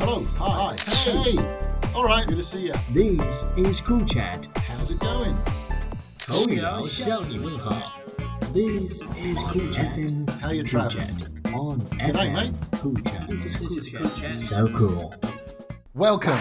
hello. Hi. Hey. All right. Good to see you. This is Cool Chat. How's it going? 头条向你问好。This is Cool Chat. How you Cool traveling? Chat on G'day, FM. mate. Cool Chat. This is Cool Chat. So cool. Welcome.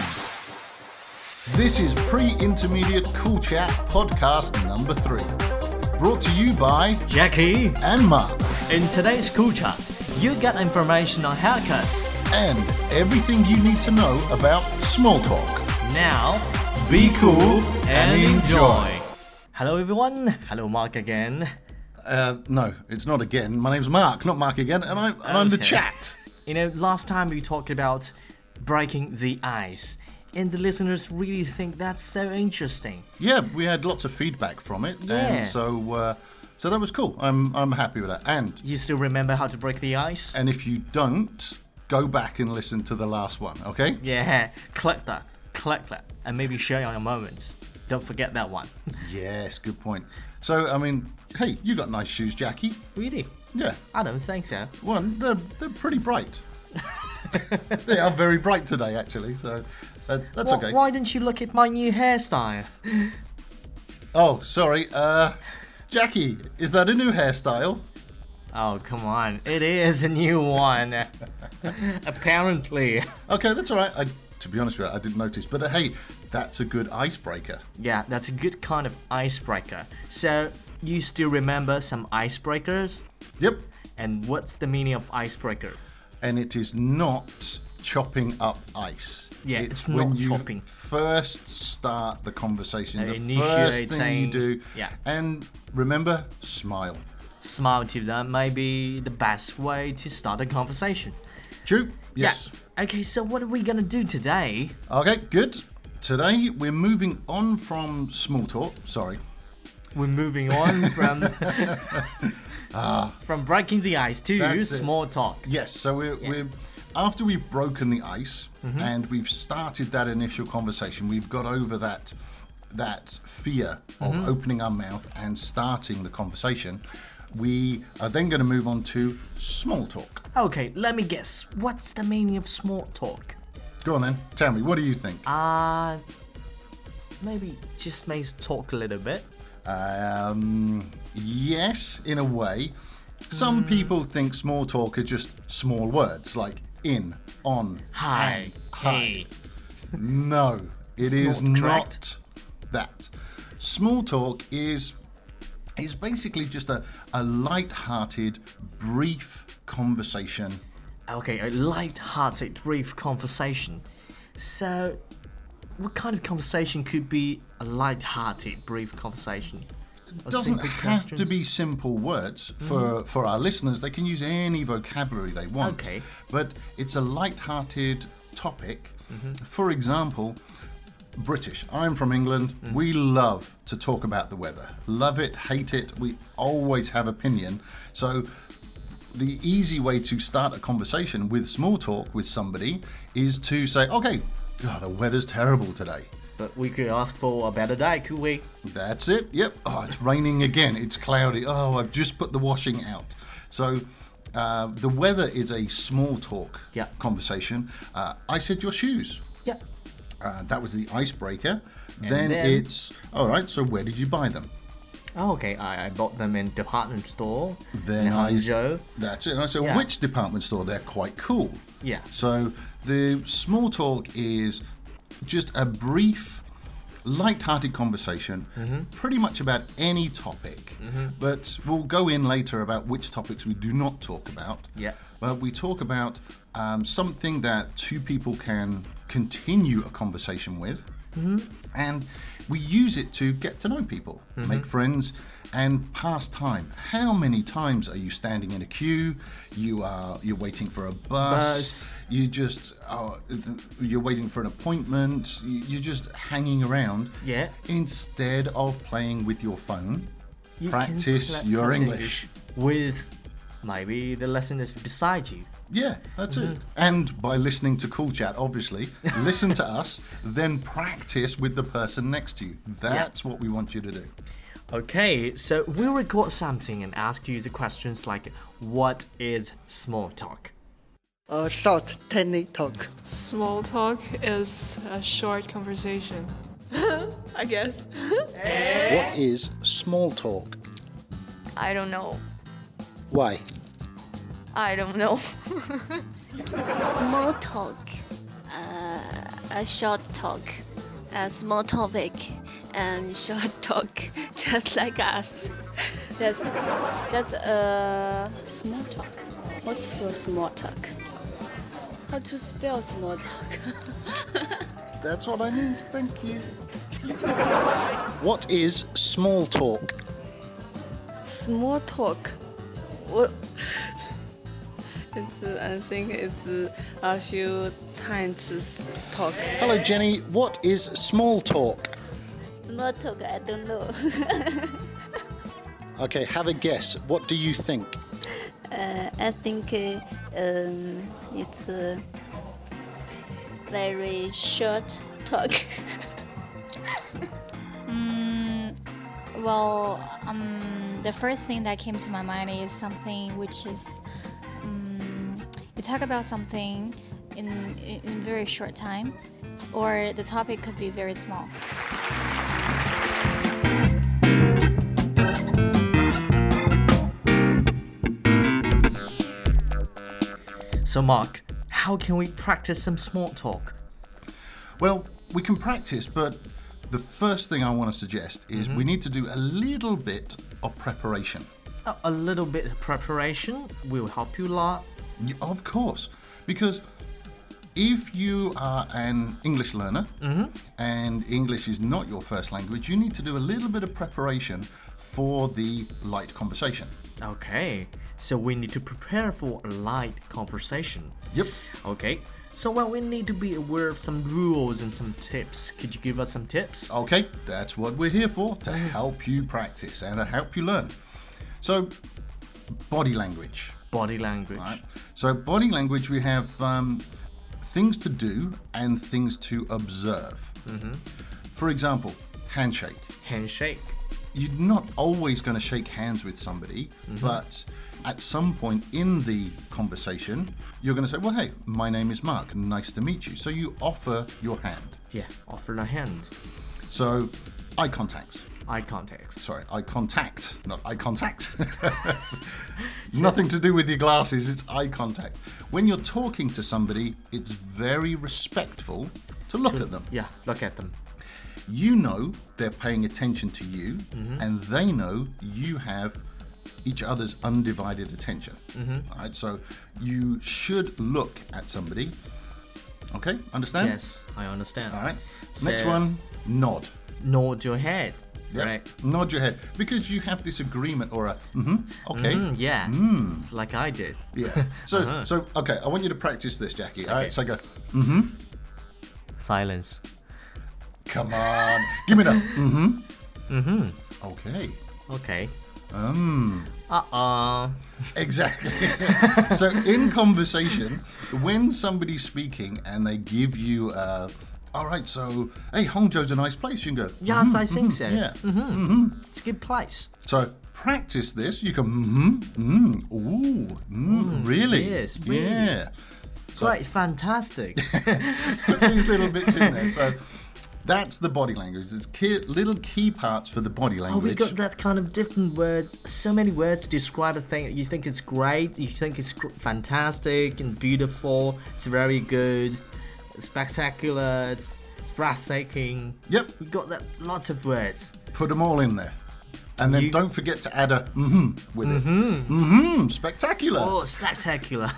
This is Pre-Intermediate Cool Chat podcast number 3. Brought to you by Jackie. and Mark. In today's Cool Chat, you get information on haircuts. And everything you need to know about small talk. Now, Be cool and enjoy. Hello everyone. Hello Mark again. No, it's not again. My name's Mark, not Mark again, and I'm the Okay. chat. You know, last time we talked about breaking the ice, and the listeners really think that's so interesting. Yeah, we had lots of feedback from it, Yeah. and so that was cool. I'm happy with that. And You still remember how to break the ice? if you don't, go back and listen to the last one, okay? Yeah, click that, and maybe share your moments. Don't forget that one. Yes, good point. So, I mean, hey, you got nice shoes, Jackie. Really? Yeah, I don't think so. well, they're pretty bright. They are very bright today, actually. So that's okay. Why didn't you look at my new hairstyle? Oh, sorry. Jackie, is that a new hairstyle? Oh, come on. It is a new one. Apparently. Okay, that's all right. To be honest with you, I didn't notice. But hey, that's a good icebreaker. Yeah, that's a good kind of icebreaker. So, you still remember some icebreakers? Yep. And what's the meaning of icebreaker? And it is not chopping up ice. Yeah, it's when not you chopping. first start the conversation. The Initiating, first thing you do. yeah. And remember, smile. Smile to them may be the best way to start a conversation. True? Yes. Yeah. Okay, so what are we gonna do today? Okay, good. Today we're moving on from small talk. Sorry. We're moving on from breaking the ice to That's it. small talk. Yes, so we're after we've broken the ice and we've started that initial conversation, we've got over that fear of opening our mouth and starting the conversation. We are then going to move on to small talk. Okay, let me guess. What's the meaning of small talk? Go on then, tell me, what do you think? Maybe just makes talk a little bit. Yes, in a way. Some people think small talk are just small words like in, on, Hi, and, hi. hey. No, it is not not correct. that. Small talk is basically just a light-hearted, brief conversation. Okay, a light-hearted, brief conversation. So, what kind of conversation could be a light-hearted, brief conversation? It doesn't simple have to questions? be simple words for our listeners. They can use any vocabulary they want. Okay. But it's a light-hearted topic. For example, British. I'm from England. We love to talk about the weather. Love it, hate it. We always have opinion. So the easy way to start a conversation with small talk with somebody is to say, okay, God, the weather's terrible today. But we could ask for a better day, could we? That's it. Yep. Oh, it's raining again. It's cloudy. Oh, I've just put the washing out. So the weather is a small talk Yeah. conversation. I said your shoes. Yeah. That was the icebreaker. then- Then it's, all right, so where did you buy them? Oh, okay, I bought them in department store. Then in I- Hangzhou. That's it. And I said, Yeah. which department store? They're quite cool. Yeah. So the small talk is just a brief, light-hearted conversation, pretty much about any topic. But we'll go in later about which topics we do not talk about. Yeah. But we talk about something that two people can continue a conversation with, and we use it to get to know people, make friends, and pass time. How many times are you standing in a queue? You're waiting for a bus. You're waiting for an appointment. You're just hanging around. Yeah. Instead of playing with your phone, You can practice practice your English. with maybe the listeners beside you. Yeah, that's it. And by listening to Cool Chat, obviously, listen to us, then practice with the person next to you. That's what we want you to do. Okay, so we'll record something and ask you the questions like, what is small talk? short, tiny talk. Small talk is a short conversation. I guess. What is small talk? I don't know. Why? I don't know. Small talk, a short talk, a small topic, and short talk, just like us. Just small talk. What's so small talk? How to spell small talk? That's what I need. Thank you. What is small talk? Small talk. What? I think it's a few times talk. Hello, Jenny. What is small talk? Small talk, I don't know. Okay, have a guess. What do you think? I think it's a very short talk. The first thing that came to my mind is something which is you talk about something in very short time, or the topic could be very small. So Mark, how can we practice some small talk? Well, we can practice, but the first thing I want to suggest is we need to do a little bit of preparation. A little bit of preparation will help you a lot. Of course, because if you are an English learner and English is not your first language, you need to do a little bit of preparation for the light conversation. Okay, so we need to prepare for a light conversation. Yep. Okay, so we need to be aware of some rules and some tips. Could you give us some tips? Okay, that's what we're here for, to help you practice and to help you learn. So, body language. Body language. Right. So, body language, we have things to do and things to observe. For example, handshake. Handshake. You're not always going to shake hands with somebody, but at some point in the conversation, you're going to say, well, hey, my name is Mark, nice to meet you. So you offer your hand. Yeah, offer the hand. So eye contact. Eye contact. Sorry, eye contact, not eye contact. Nothing to do with your glasses, it's eye contact. When you're talking to somebody, it's very respectful to look at them. Yeah, look at them. You know they're paying attention to you, and they know you have each other's undivided attention. Right? So you should look at somebody. Okay, understand? Yes, I understand. All right. So- Next one, nod. Nod your head. Yep. Right. Nod your head, because you have this agreement or a okay. Yeah. It's like I did. Yeah. So okay, I want you to practice this, Jackie. All right. So go. Silence. Come on. Give me that. Okay. Okay. Exactly. So in conversation, when somebody's speaking and they give you all right, so hey, Hangzhou's a nice place. You can go. Yes, I think so. Yeah. It's a good place. So practice this. You can really. Yes, really. Yeah. So Right, fantastic. put these little bits in there. So that's the body language. There's little key parts for the body Oh, language. we got that kind of different word. So many words to describe a thing. You think it's great. You think it's fantastic and beautiful. It's very good. Spectacular. It's breathtaking. Yep. We got that lots of words. Put them all in there. And then don't forget to add a with it. Spectacular. Oh, spectacular.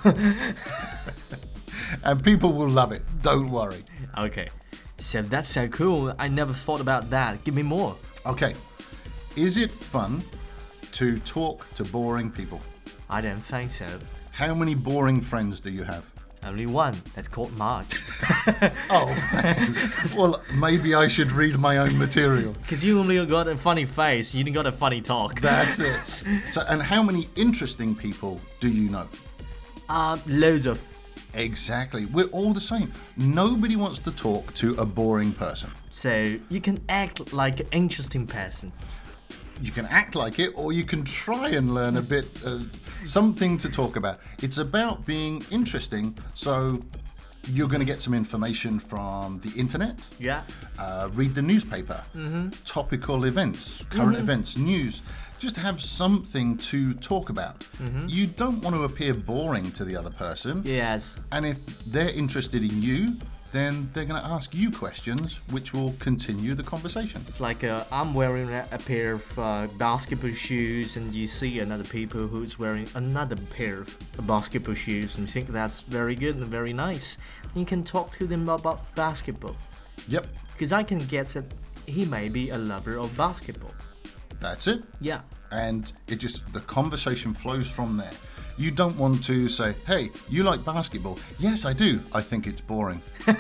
And people will love it. Don't worry. Okay. So that's so cool. I never thought about that. Give me more. Okay. Is it fun to talk to boring people? I don't think so. How many boring friends do you have? Only one. That's called Mark. Oh, well, maybe I should read my own material. Because you only got a funny face. You didn't got a funny talk. That's it. So, and how many interesting people do you know? Loads of. Exactly. We're all the same. Nobody wants to talk to a boring person. So you can act like an interesting person. You can act like it, or you can try and learn a bit, something to talk about. It's about being interesting. So you're going to get some information from the internet. Yeah. Read the newspaper. Topical events, current events, news. Just have something to talk about. You don't want to appear boring to the other person. Yes. And if they're interested in you, then they're going to ask you questions, which will continue the conversation. It's like I'm wearing a pair of basketball shoes, and you see another people who's wearing another pair of basketball shoes, and you think that's very good and very nice. You can talk to them about basketball. Yep, Because I can guess that he may be a lover of basketball. that's it. Yeah. And the conversation flows from there. You don't want to say, hey, you like basketball? Yes, I do. I think it's boring.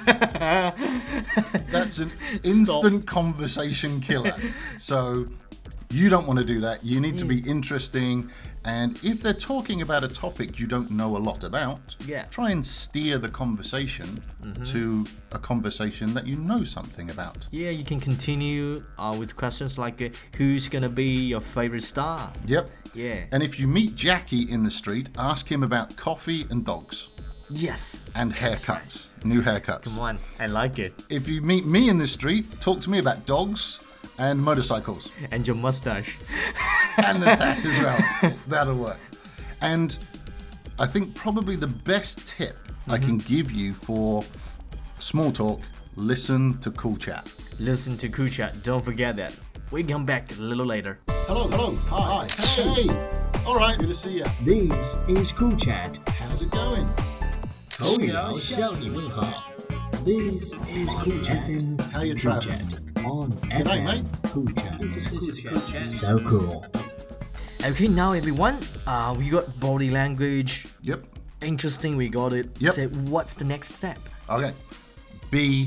That's an instant conversation killer. So you don't want to do that. You need to be interesting. And if they're talking about a topic you don't know a lot about, try and steer the conversation to a conversation that you know something about. Yeah, you can continue with questions like who's going to be your favorite star? Yep. Yeah. And if you meet Jackie in the street, ask him about coffee and dogs. Yes. And haircuts. New haircuts. Come on, I like it. If you meet me in the street, talk to me about dogs and motorcycles. And your mustache. And the tash as well. That'll work. And I think probably the best tip I can give you for small talk, listen to Cool Chat. Listen to Cool Chat. Don't forget that. We come back a little later. Hello. Hi. Hey. All right. Good to see you. This is Cool Chat. How's it going? 头条向你问好。This is Cool Chat. How you Cool traveling? Chat on G'day, FM. mate. Cool Chat. This is Cool Chat. So cool. Okay, now everyone, we got body language. Yep. Interesting, we got it. Yep. So what's the next step? Okay. Be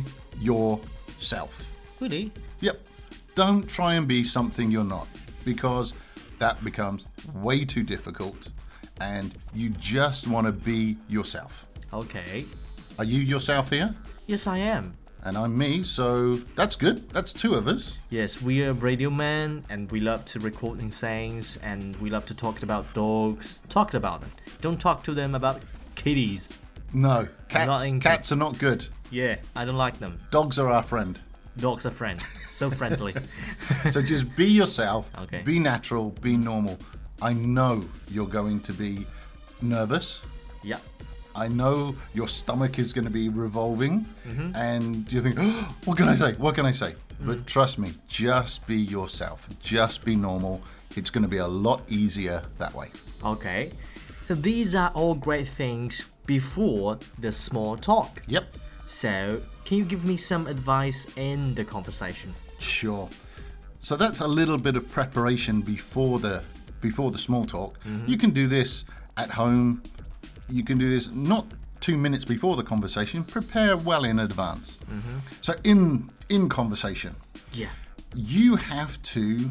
yourself. Really? Yep. Don't try and be something you're not, because that becomes way too difficult, and you just want to be yourself. Okay. Are you yourself here? Yes, I am. And I'm me, so that's good. That's two of us. Yes, we are radio men, and we love to recording things, and we love to talk about dogs. Talk about them. Don't talk to them about kitties. No, Not cats are not good. Yeah, I don't like them. Dogs are our friend. Dogs are friends. So friendly. So just be yourself. Okay. Be natural. Be normal. I know you're going to be nervous. Yeah. I know your stomach is going to be revolving, and you think, oh, what can I say? What can I say? But trust me, just be yourself. Just be normal. It's going to be a lot easier that way. Okay. So these are all great things before the small talk. Yep. So, can you give me some advice in the conversation? Sure. So that's a little bit of preparation before the small talk. You can do this at home. You can do this not 2 minutes before the conversation. Prepare well in advance. So in conversation, Yeah. you have to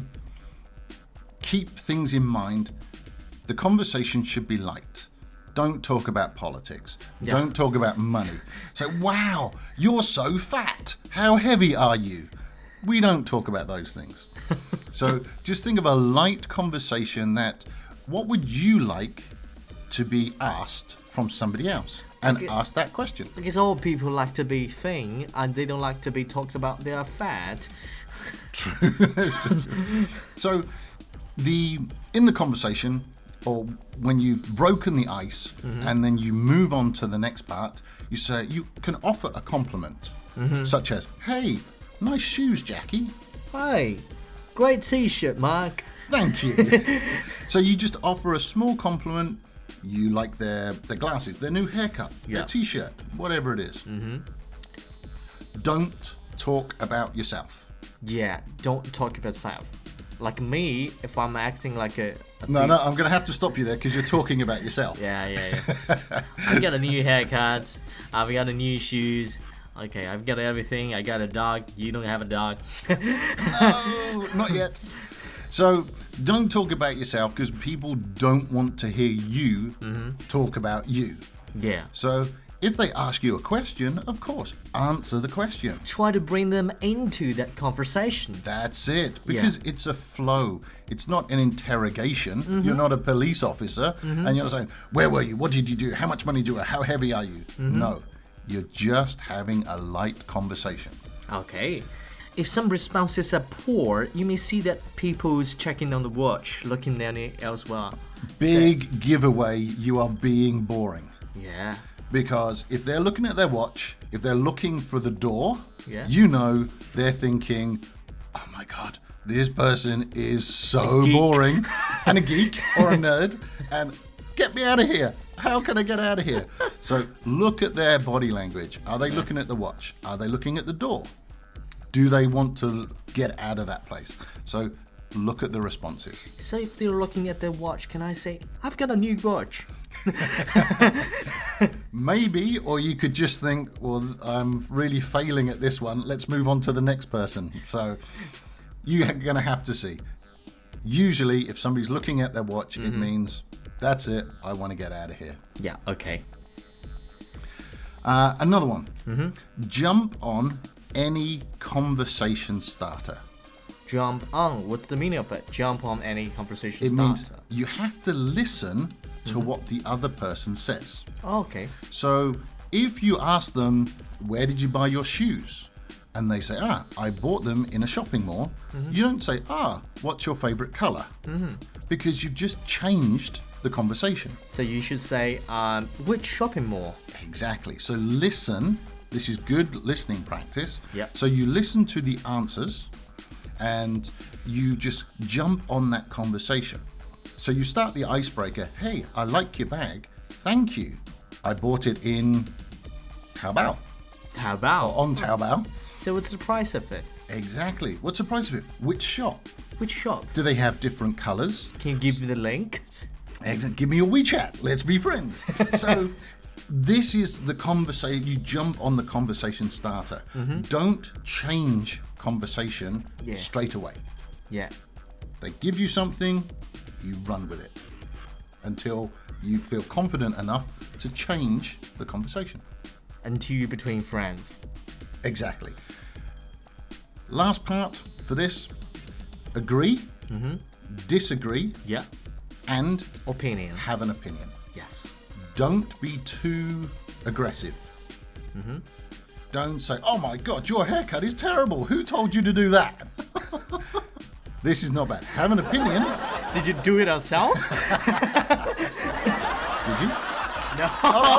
keep things in mind. The conversation should be light. Don't talk about politics. Yeah. Don't talk about money. So, wow, you're so fat. How heavy are you? We don't talk about those things. So just think of a light conversation that, what would you like to be asked from somebody else? And ask that question. Because all people like to be thin, and they don't like to be talked about their fat. True. So in the conversation, or when you've broken the ice and then you move on to the next part, you can offer a compliment, such as, hey, nice shoes, Jackie. Hey, great t-shirt, Mark. Thank you. So you just offer a small compliment. You like their glasses, their new haircut, their t-shirt, whatever it is. Don't talk about yourself. Yeah, don't talk about yourself. Like me, if I'm acting like a No, I'm going to have to stop you there because you're talking about yourself. Yeah. I got a new haircut. I've got a new shoes. Okay, I've got everything. I got a dog. You don't have a dog. No, not yet. So don't talk about yourself because people don't want to hear you talk about you. Yeah. So If they ask you a question, of course, answer the question. Try to bring them into that conversation. That's it, because it's a flow. It's not an interrogation. You're not a police officer, and you're not saying, where were you? What did you do? How much money do you have? How heavy are you? No, you're just having a light conversation. Okay. If some responses are poor, you may see that people's checking on the watch, looking at it elsewhere. Big giveaway, you are being boring. Yeah. Because if they're looking at their watch, if they're looking for the door, Yeah. you know they're thinking, oh my God, this person is so geek. boring, and a geek or a nerd, and get me out of here. How can I get out of here? So look at their body language. Are they looking at the watch? Are they looking at the door? Do they want to get out of that place? So look at the responses. So if they're looking at their watch, can I say, I've got a new watch? Maybe, or you could just think, well, I'm really failing at this one. Let's move on to the next person. So you're going to have to see. Usually, if somebody's looking at their watch, it means, that's it, I want to get out of here. Yeah, okay. Another one. Jump on any conversation starter. Jump on. What's the meaning of it? Jump on any conversation It starter. means you have to listen to what the other person says. Oh, okay. So if you ask them, where did you buy your shoes? And they say, I bought them in a shopping mall. You don't say, what's your favorite color? Because you've just changed the conversation. So you should say, which shopping mall? Exactly. So listen. This is good listening practice. Yep. So you listen to the answers and you just jump on that conversation. So you start the icebreaker. Hey, I like your bag. Thank you. I bought it in Taobao. Taobao. On Taobao. So what's the price of it? Exactly. What's the price of it? Which shop? Which shop? Do they have different colors? Can you give me the link? Excellent. Give me your WeChat. Let's be friends. So this is the conversation. You jump on the conversation starter. Don't change conversation straight away. Yeah. They give you something, you run with it until you feel confident enough to change the conversation. Until you're between friends. Exactly. Last part for this, agree, disagree, Yeah. and Opinion. have an opinion. Yes. Don't be too aggressive. Don't say, oh my God, your haircut is terrible. Who told you to do that? This is not bad. Have an opinion. Did you do it yourself? Did you? No.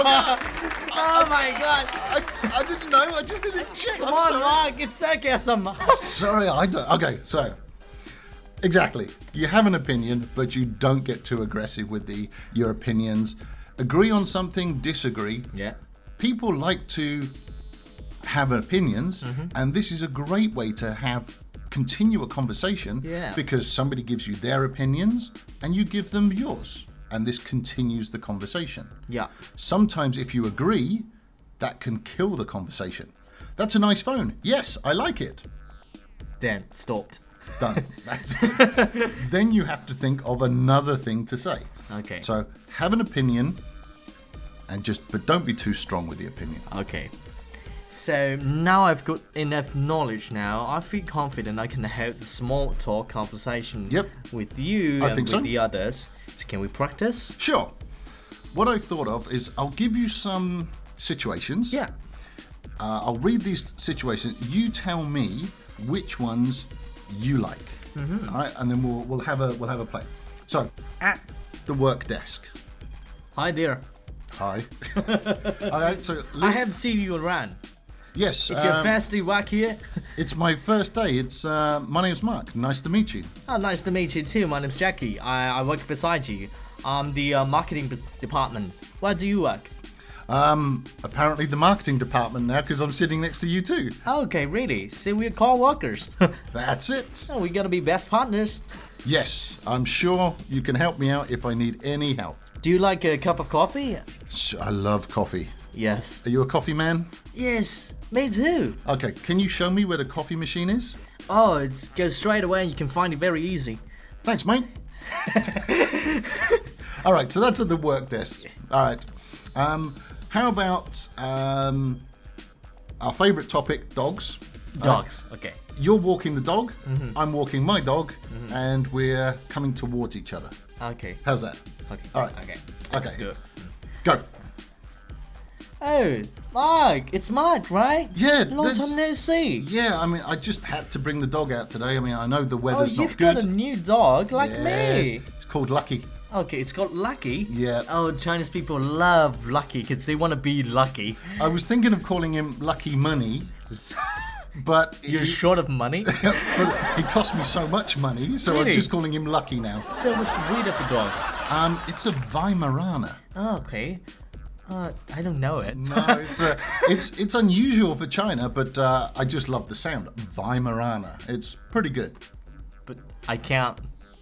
Oh my God. I didn't know. I just didn't check. Come on, Mark. It's sarcasm. Sorry, I don't. Okay, so exactly. You have an opinion, but you don't get too aggressive with your opinions. Agree on something, disagree. Yeah. People like to have opinions, and this is a great way to continue a conversation. Yeah. Because somebody gives you their opinions, and you give them yours, and this continues the conversation. Yeah. Sometimes if you agree, that can kill the conversation. That's a nice phone. Yes, I like it. Then stopped. Done. That's it. Then you have to think of another thing to say. Okay. So have an opinion, but don't be too strong with the opinion. Okay. So now I've got enough knowledge now, I feel confident I can have the small talk conversation with you and with the others. So can we practice? Sure. What I thought of is I'll give you some situations. Yeah. I'll read these situations. You tell me which ones you like. All right, and then we'll have a play. So at the work desk. Hi there. Hi. All right. So I have seen you around. yes. It's your first day work here. It's my first day. It's my name's Mark. Nice to meet you. Oh, nice to meet you too. My name's Jackie. I work beside you. I'm the marketing department. Where do you work? Apparently the marketing department now because I'm sitting next to you too. Okay, really? So we're co-workers. That's it. Oh, we gotta be best partners. Yes, I'm sure you can help me out if I need any help. Do you like a cup of coffee? I love coffee. Yes. Are you a coffee man? Yes, me too. Okay, can you show me where the coffee machine is? Oh, it goes straight away and you can find it very easy. Thanks, mate. All right, so that's at the work desk. All right. how about our favourite topic, dogs? Dogs. Okay. You're walking the dog, I'm walking my dog, and we're coming towards each other. Okay. How's that? Okay. All right. Okay. Okay. Let's do it. Go. Oh, Mark, it's Mark, right? Yeah. Long time no see. Yeah, I mean, I just had to bring the dog out today. I mean, I know the Oh, weather's not you've good. got a new dog like Yes, me. It's called Lucky. Okay, it's called Lucky. Yeah. Oh, Chinese people love Lucky because they want to be lucky. I was thinking of calling him Lucky Money, but You're short of money. but he cost me so much money, so Really? I'm just calling him Lucky now. So what's the breed of the dog? It's a Weimaraner. Oh, okay. I don't know it. No, it's unusual for China, but I just love the sound. Weimaraner. It's pretty good. But I can't.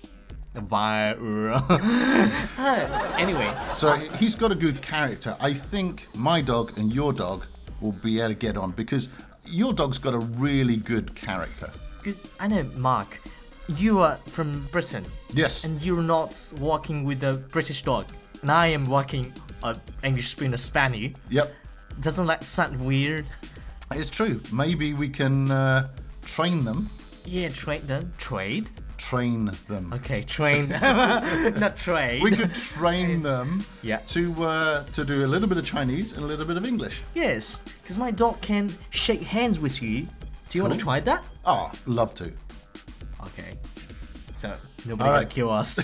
Anyway, So he's got a good character. I think my dog and your dog will be able to get on because your dog's got a really good character. 'cause I know, Mark, you are from Britain. Yes. And you're not walking with a British dog. And I am walking an English Springer Spaniel. Yep. Doesn't that sound weird? It's true. Maybe we can train them. Yeah, trade them. Trade? Train them. Okay, train. Not trade. We could train them Yeah. to do a little bit of Chinese and a little bit of English. Yes, because my dog can shake hands with you. Do you want to Cool. try that? Oh, love to. Okay. So, nobody All gonna right. kill us.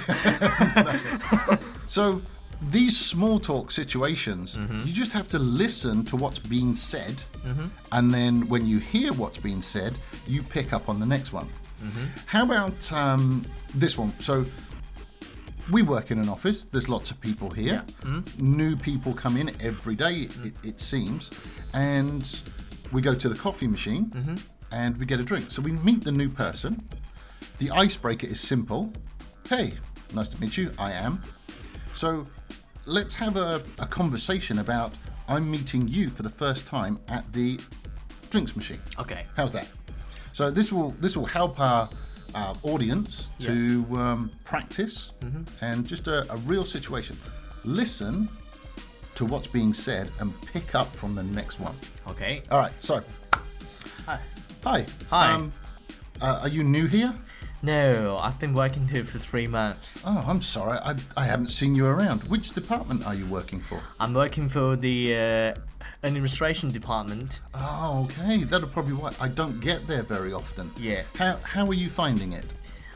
So these small talk situations, you just have to listen to what's being said, and then when you hear what's being said, you pick up on the next one. How about this one? So we work in an office. There's lots of people here. New people come in every day, it seems, and we go to the coffee machine and we get a drink. So we meet the new person. The icebreaker is simple. Hey, nice to meet you. I am. So let's have a conversation about I'm meeting you for the first time at the drinks machine. Okay. How's that? So this will help our audience to practice and just a real situation. Listen to what's being said and pick up from the next one. Okay. All right. So. Hi. Hi. Hi. Are you new here? No, I've been working here for 3 months. Oh, I'm sorry. I haven't seen you around. Which department are you working for? I'm working for the administration department. Oh, okay. That'll probably why I don't get there very often. Yeah. How are you finding it?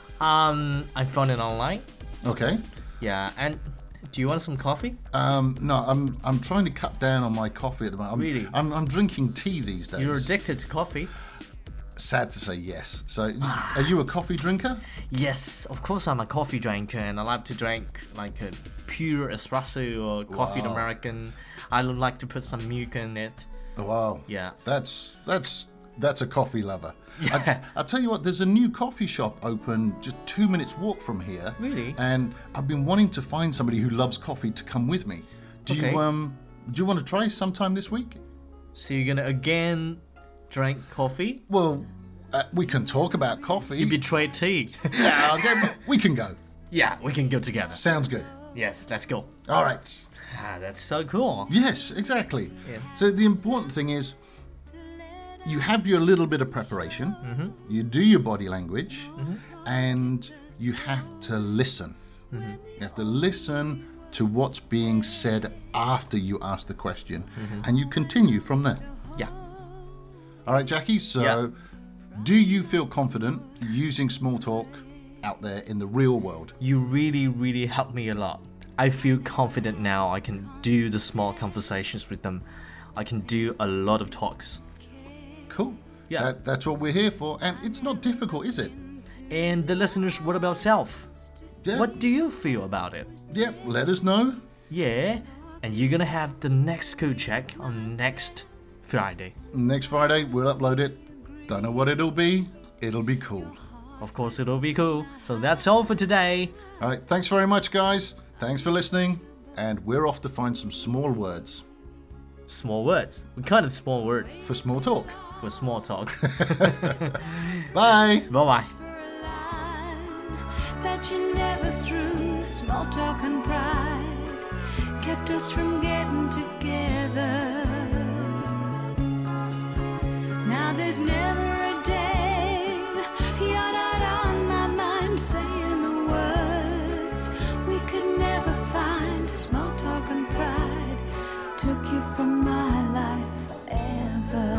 I found it online. Okay. Yeah, and do you want some coffee? No, I'm trying to cut down on my coffee at the moment. Really? I'm drinking tea these days. You're addicted to coffee? Sad to say, yes. So, are you a coffee drinker? Yes, of course I'm a coffee drinker and I like to drink like a pure espresso or coffee Wow. American. I would like to put some milk in it. Wow. Yeah. That's a coffee lover. Yeah. I'll tell you what, there's a new coffee shop open just 2 minutes walk from here. Really? And I've been wanting to find somebody who loves coffee to come with me. Do Okay. you want to try sometime this week? So you're gonna again drink coffee? Well, we can talk about coffee. You betrayed tea. Yeah, okay, we can go. Yeah, we can go together. Sounds good. Yes, let's go. All right. Ah, that's so cool. Yes, exactly. Yeah. So the important thing is you have your little bit of preparation, you do your body language, and you have to listen. You have to listen to what's being said after you ask the question, and you continue from there. Yeah. All right, Jackie, so Yeah. do you feel confident using small talk out there in the real world? You really, really helped me a lot. I feel confident now. I can do the small conversations with them. I can do a lot of talks. Cool. Yeah. That's what we're here for, and it's not difficult, is it? And the listeners, what about self? Yeah. What do you feel about it? Yeah, let us know. Yeah, and you're gonna have the next code check on next Friday. Next Friday, we'll upload it. Don't know what it'll be. It'll be cool. Of course, it'll be cool. So that's all for today. All right, thanks very much, guys. Thanks for listening, and we're off to find some small words Small words. What kind of small words for small talk. for small talk? Bye. Bye-bye. That you never threw small talk and pride kept us from getting together. there's never a day you're not on my mind, saying the words we could never find. Small talk and pride took you from my life forever.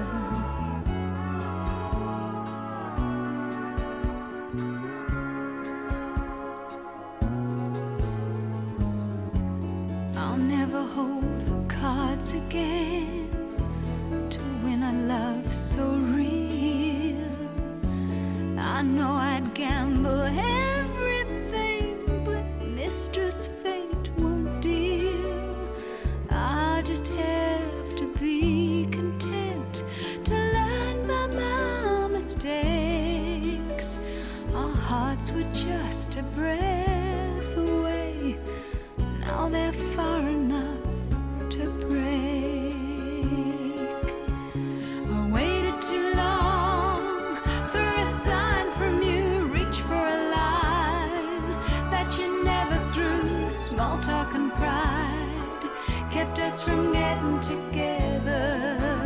I'll never hold the cards again to win a love so real. I know I'd gamble everything, but Mistress Fate won't deal. I'll just have to be content to learn by my mistakes. Our hearts were just a breath away. Now they're far enough to break. I waited too long for a sign from you. Reach for a line that you never threw. Small talk and pride kept us from getting together.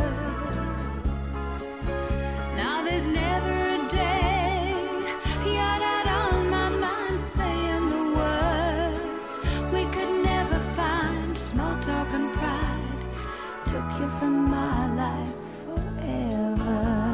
Now there's never a day you're not on my mind, saying the words we could never find. Small talk and pride took you from my life forever.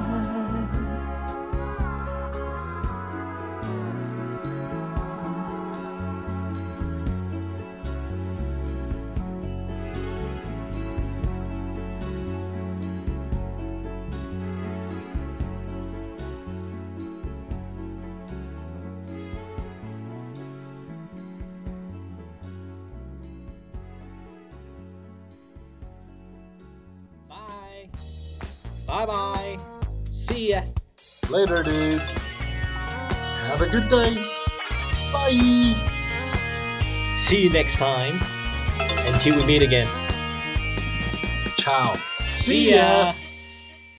Bye. Bye-bye. See ya. Later, dude. Have a good day. Bye. See you next time. Until we meet again. Ciao. See ya.